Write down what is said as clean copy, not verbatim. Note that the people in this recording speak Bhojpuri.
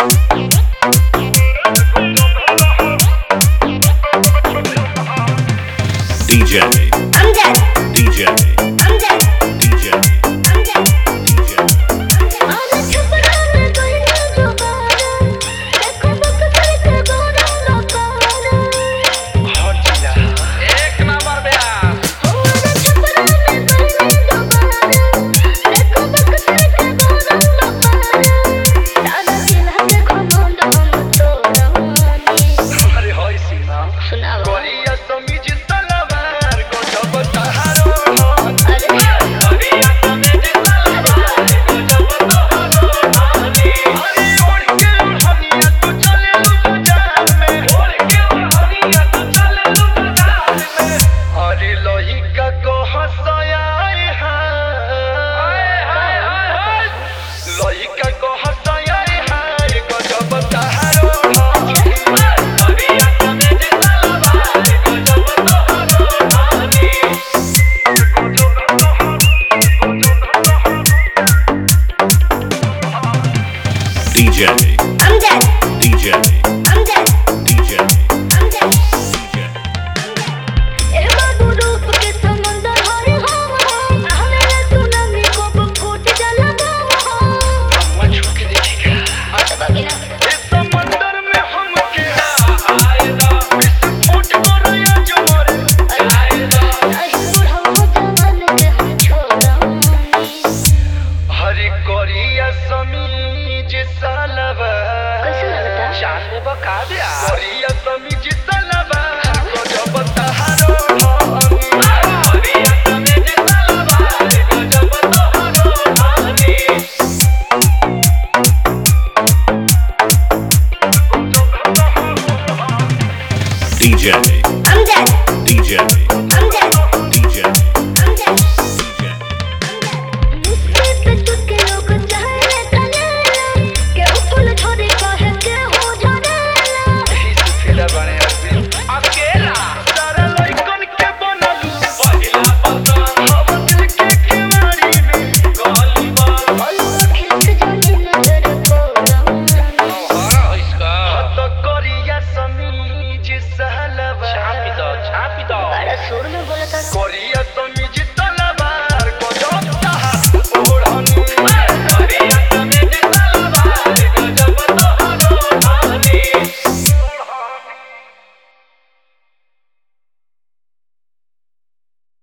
DJ Amjad, DJ Amjad, DJ Amjad, DJ आजा छपरा में कोई ना दोबारा, देखो बक्सर के गोरा नकारा। एक नंबर ब्याह आजा छपरा में कोई ना दोबारा, देखो बक्सर के गोरा नकारा। दादा जिला देखो मोंडो हम तोरानी। अरे होय सीमा सुनाओ। कोरिया समीज तलवार को जब तहारो अरे कोरिया समीज तलवार को जब तहारो अरे ओढ़ के हनिया तू चले लू बाजार में ओढ़ के हनिया तू चले लू बाजार में अरे लोही का को हंसाया हाय लोही का को हंसाया हाय को जब तहारो कोरिया समीज तलवार को जब तहारो DJ Amjad, DJ Amjad, DJ Amjad। DJ ए बाबू रूप के समंदर हर हवा, हमें सुनामी को फूट जाला बाबा। अम्मा झुक देखिएगा तो बगिना इस समंदर में हम के आएगा विस्फोट करोया जो मरे आएगा नहीं बुढ़ा हो जवान के हम छोड़ानी। हरी कोरिया समीज सालवा कैसे लगता? जान बका दिया कोरिया समीज सालवा को जब तहारो कोरिया समीज सालवा को जब तहारो DJ Amjad, DJ